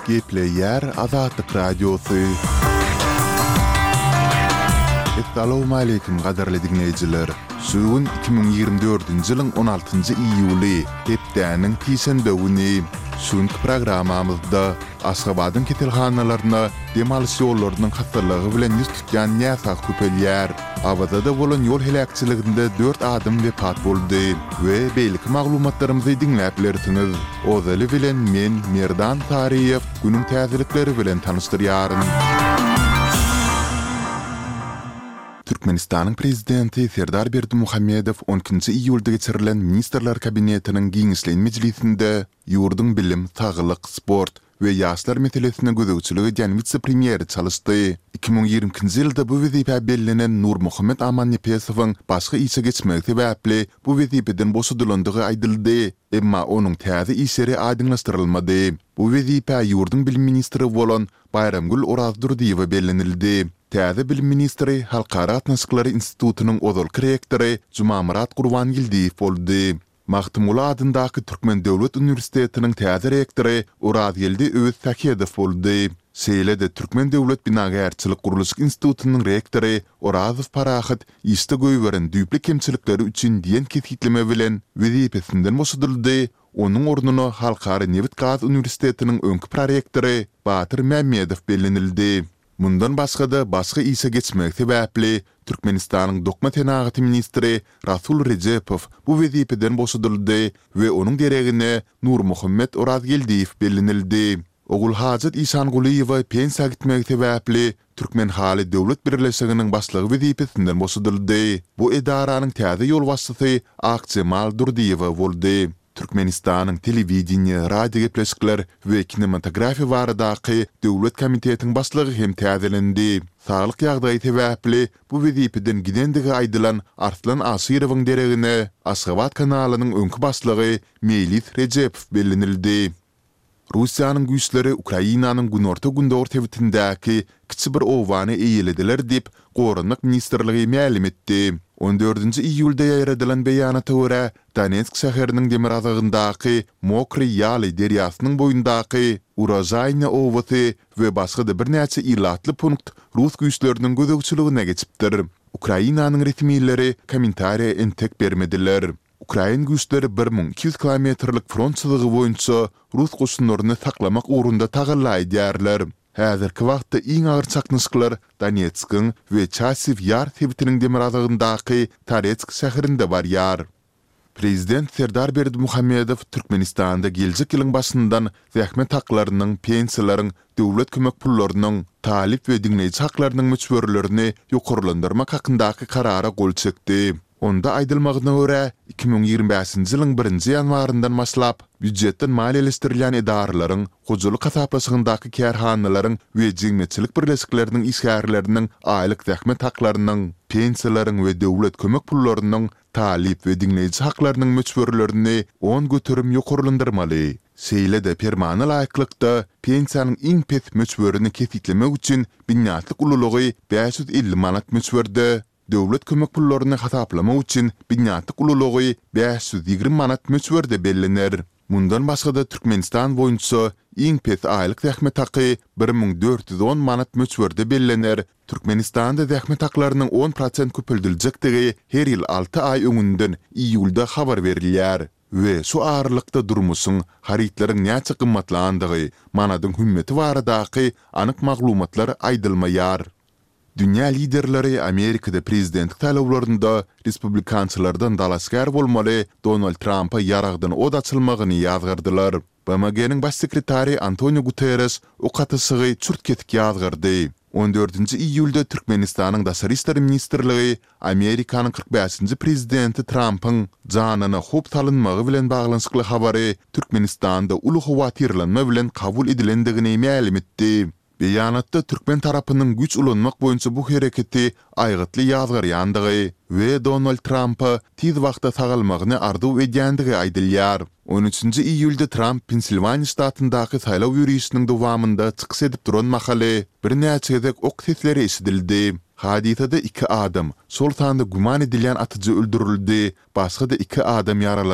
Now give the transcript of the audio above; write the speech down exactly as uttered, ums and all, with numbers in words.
Gepleyer Azadlık Radyosu. Assalamu alaykum gaderli dinleyijiler. Şuun iki bin ýygrimi dördünji ýylyň on altynjy iýuly, hepdäniň tiýşenbe güni. Şuň programmamyzda Aşgabatyň ketelhanalarına demalys ýollarynyň hatyrlygy bilen ýüz tutýan ýasak köpelýär. Awazada bolan ýol helakçyliginde dört adam wepat boldy we beýlik maglumatlarymyzy dinläp bilersiňiz. Ozaly bilen men Merdan Tariýew günüň täzelikleri bilen tanışdyrýaryn. Türkmenistanyň prezidenti Serdar Berdimuhammedow on ikinji iýulda geçirilen Ministrler Kabinetiniň giňişlen mejlisinde ýurduň bilim, saglyk, sport we ýaşlar meselesine gözegçiligi edýän vitse-premieri çalyşdy. iki bin ýygrimiňji ýylda bu wezipä bellenen Nurmuhammed Amannepesowyň başga işe geçmegi sebäpli bu wezipeden boşadylandygy aýdyldy. Emma onuň täze işleri aýdynlaşdyrylmady. Bu wezipä ýurduň bilim ministri bolan Bayramgül Orazdyrdiewe bellenildi. Täze bilim ministri Halkara Atnaşyklary institutynyň ozalky rektory Jumamurat Gurbangildiýew boldy. Mahtumula adyndaky Türkmen Döwlet Uniwersitetiniň täze rektory Urazgildi Öwüt Sakedow boldy. Şeýle-de Türkmen Döwlet Binagärçilik Guruluşyk institutynyň rektory Orazow Parahat ýyşda göýberen düýpli kemçilikleri üçin diýen ketgitleme bilen wezipesinden boşadyldy. Onuň ornuny Halkara Newit Gaz Uniwersitetiniň öňki prorektory Batyr Mämmedow bellenildi. Mundan başga da başga işe geçmek sebäpli Türkmenistanyň dokma tenagaty ministri Rasul Rejepow bu wezipeden boşadyldy we onuň deregine Nurmuhammed Orazgildiýew bellenildi. Ogul Hajat Isanguliýew pensiýa gitmek sebäpli Türkmen Hali Döwlet Birleşiginiň başlygy wezipesinden boşadyldy. Bu edaranyň täze ýol başçysy Akçemal Durdiýew boldy. Türkmenistanyň telewiziýa, radio gepleşikler we kinematografiýa baradaky döwlet komitetiň başlygy hem täzelendi. Saglyk ýagdaýy sebäpli bu wezipeden gidendigi aýdylan Arslan Asyrowyň deregine Aşgabat kanalynyň öňki başlygy Melis Rejepow bellenildi. Russiýanyň güýçleri Ukrainanyň günorta gündor tewitindäki kiçi bir owany eýelediler diýip Gorunlyk ministrligi ma'lum etdi. on dördünji iýulda ýaýradylan beýanata görä Donetsk şäheriniň demir azagyndaky Mokry Yaly derýasynyň boýundaky Urozayny owasy we başga da bir näçe illatly punkt Rus güýçleriniň gözegçiligine geçipdir. Ukrainanyň resmiýetleri kommentariýa entek bermediler. Ukrain güýçleri bir ming iki ýüz kilometrlik front çyzygy boýunça Rus goşunlaryny saklamak ugrunda tagallaýdýarlar. Häzirki wagtda iň agyr çaknyşyklar Donetskiň we Chasiv Yar tewitiniň demir azagyndaky Taretsk şäherinde barýar. Prezident Serdar Berdimuhammedow Türkmenistanda geljek ýylyň başyndan zähmet haklarynyň, pensiýalaryň, döwlet kömek pullarynyň, talip we diňleýici haklarynyň möçberlerini ýokarlandyrmak hakyndaky karara gol çekdi. Onda aýdylmagyna görä iki bin ýygrimi beşinji ýylyň birinji ýanwaryndan başlap büdjetden maliýeleşdirilýän edaralaryň, hojalyk hasaplaşygyndaky kärhanalaryň we jemgyýetçilik birleşikleriniň işgärleriniň aýlyk zähmet haklarynyň, pensiýalaryň we döwlet kömek pullarynyň, talip we diňleýici haklarynyň möçberlerini on götürüm ýokarlandyrmaly. Şeýle-de permanent laýyklykda pensiýanyň iň pes möçberini kesitlemek üçin binatlyk ululugy beş ýüz elli manat möçberde, döwlet kömek pullaryny hasaplamak üçin binatlyk ululugy beş ýüz ýygrimi manat möçberde bellener. Mundan başga da Türkmenistan boýunça iň pes aýlyk zähmet haky bir ming dört ýüz on manat möçberde bellener. Türkmenistanda zähmet haklarynyň on prosent köpeldiljekdigi her ýyl alty aý öňünden iýulda habar berilýär. We şu aralykda durmuşyň harytlaryň näçe gymmatlandygy, manadyň hümmeti baradaky anyk maglumatlar aýdylmaýar. Dünya liderleri Amerikada prezidentlik talawlarynda respublikançylardan dalaskar bolmaly Donald Trump'a ýaragdan od açylmagyny ýazgyrdylar. B M G'niň baş sekretary Antonio Guterres o katysygy çürt ketip ýazgyrdy. on dördünji iýulda Türkmenistanyň daşary işler ministrligi Amerikanyň kırk beşinji prezidenti Trump'yň janyna hop salynmagy bilen baglanyşykly habary Türkmenistanda uly howatyrlanma bilen kabul edilendigini ma'lum etdi. Beýanatda Türkmen tarapynyň güç ulanmak boýunça bu hereketi aýgytly ýazgyrýandygy we Donald Trump'a tiz wagtda sagalmagyny arzuw edýändigi aýdylýar. on üçünji iýulda Trump Pensilvaniýa ştatyndaky saýlaw ýürüýüşiniň dowamynda çykyş edip duran mahaly bir näçe gezek ok sesleri eşidildi. Hadisede iki adam sol tanda guman edilýän atyjy öldürildi, başga da iki adam ýaralandy.